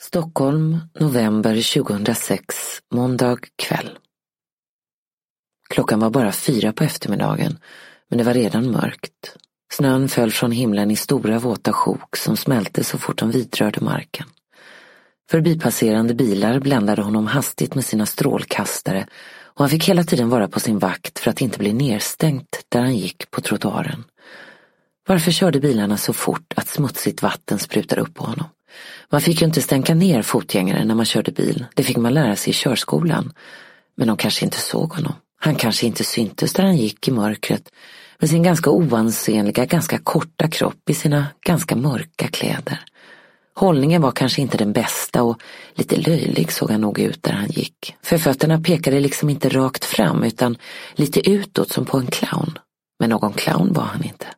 Stockholm, november 2006, måndag kväll. Klockan var bara 4 på eftermiddagen, men det var redan mörkt. Snön föll från himlen i stora våta sjok som smälte så fort de vidrörde marken. Förbipasserande bilar bländade honom hastigt med sina strålkastare och han fick hela tiden vara på sin vakt för att inte bli nedstängt där han gick på trottoaren. Varför körde bilarna så fort att smutsigt vatten sprutade upp på honom? Man fick ju inte stänka ner fotgängare när man körde bil. Det fick man lära sig i körskolan. Men de kanske inte såg honom. Han kanske inte syntes där han gick i mörkret med sin ganska oansenliga, ganska korta kropp i sina ganska mörka kläder. Hållningen var kanske inte den bästa och lite löjlig såg han nog ut där han gick. För fötterna pekade liksom inte rakt fram utan lite utåt som på en clown. Men någon clown var han inte.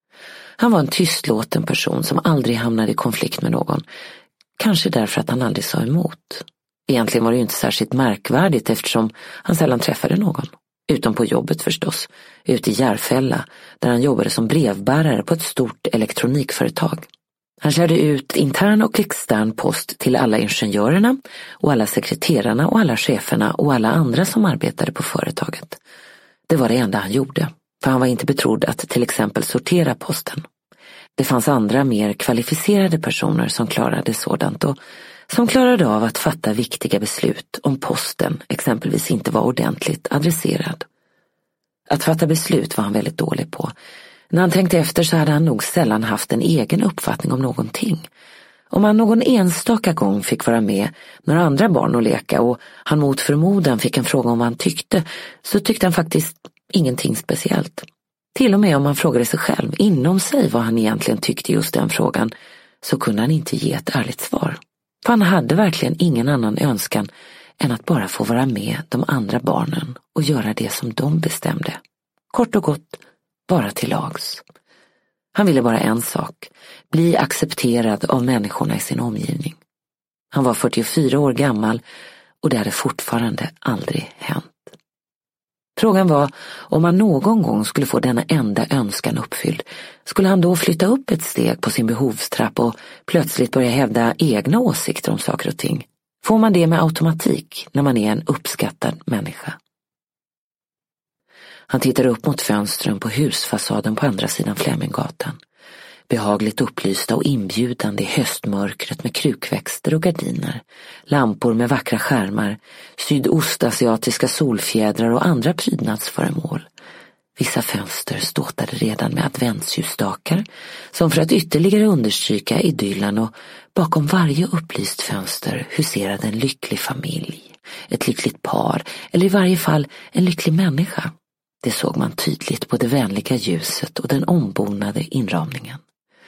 Han var en tystlåten person som aldrig hamnade i konflikt med någon. Kanske därför att han aldrig sa emot. Egentligen var det ju inte särskilt märkvärdigt eftersom han sällan träffade någon. Utom på jobbet förstås, ute i Järfälla där han jobbade som brevbärare på ett stort elektronikföretag. Han körde ut intern och extern post till alla ingenjörerna och alla sekreterarna och alla cheferna och alla andra som arbetade på företaget. Det var det enda han gjorde, för han var inte betrodd att till exempel sortera posten. Det fanns andra mer kvalificerade personer som klarade sådant och som klarade av att fatta viktiga beslut om posten exempelvis inte var ordentligt adresserad. Att fatta beslut var han väldigt dålig på. När han tänkte efter så hade han nog sällan haft en egen uppfattning om någonting. Om han någon enstaka gång fick vara med några andra barn och leka och han mot förmodan fick en fråga om vad han tyckte, så tyckte han faktiskt ingenting speciellt. Till och med om han frågade sig själv inom sig vad han egentligen tyckte just den frågan, så kunde han inte ge ett ärligt svar. För han hade verkligen ingen annan önskan än att bara få vara med de andra barnen och göra det som de bestämde. Kort och gott, bara till lags. Han ville bara en sak, bli accepterad av människorna i sin omgivning. Han var 44 år gammal och det hade fortfarande aldrig hänt. Frågan var om han någon gång skulle få denna enda önskan uppfylld. Skulle han då flytta upp ett steg på sin behovstrapp och plötsligt börja hävda egna åsikter om saker och ting? Får man det med automatik när man är en uppskattad människa? Han tittade upp mot fönstren på husfasaden på andra sidan Fleminggatan. Behagligt upplysta och inbjudande i höstmörkret med krukväxter och gardiner, lampor med vackra skärmar, sydostasiatiska solfjädrar och andra prydnadsföremål. Vissa fönster ståtade redan med adventsljusstakar som för att ytterligare understryka idyllen, och bakom varje upplyst fönster huserade en lycklig familj, ett lyckligt par eller i varje fall en lycklig människa. Det såg man tydligt på det vänliga ljuset och den ombonade inramningen.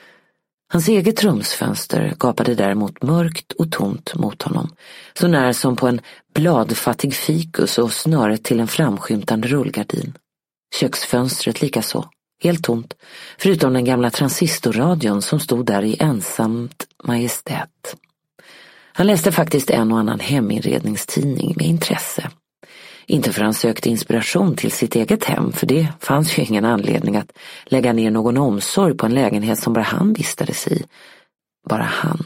Hans eget rumsfönster gapade däremot mörkt och tomt mot honom, så när som på en bladfattig fikus och snöret till en framskymtande rullgardin. Köksfönstret likaså, helt tomt, förutom den gamla transistorradion som stod där i ensamt majestät. Han läste faktiskt en och annan heminredningstidning med intresse. Inte för han sökte inspiration till sitt eget hem, för det fanns ju ingen anledning att lägga ner någon omsorg på en lägenhet som bara han vistades i. Bara han.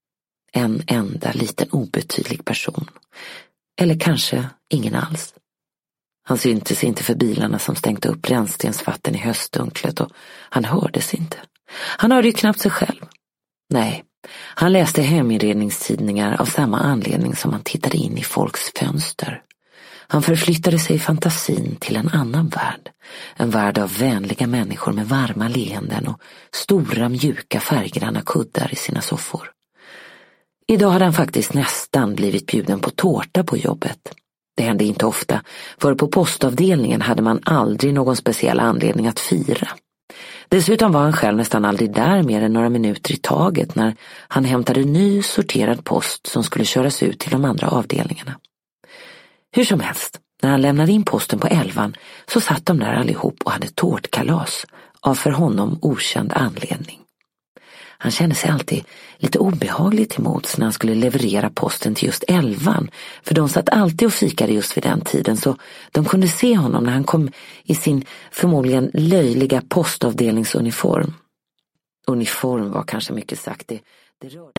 En enda liten obetydlig person. Eller kanske ingen alls. Han syntes inte för bilarna som stänkte upp rännstensvatten i höstdunklet och han hördes inte. Han hörde ju knappt sig själv. Nej, han läste heminredningstidningar av samma anledning som han tittade in i folks fönster. Han förflyttade sig i fantasin till en annan värld. En värld av vänliga människor med varma leenden och stora mjuka färggranna kuddar i sina soffor. Idag hade han faktiskt nästan blivit bjuden på tårta på jobbet. Det hände inte ofta, för på postavdelningen hade man aldrig någon speciell anledning att fira. Dessutom var han själv nästan aldrig där mer än några minuter i taget när han hämtade ny sorterad post som skulle köras ut till de andra avdelningarna. Hur som helst, när han lämnade in posten på 11 så satt de där allihop och hade tårtkalas av för honom okänd anledning. Han kände sig alltid lite obehagligt till mods när han skulle leverera posten till just 11, för de satt alltid och fikade just vid den tiden, så de kunde se honom när han kom i sin förmodligen löjliga postavdelningsuniform. Uniform var kanske mycket sagt, det rörde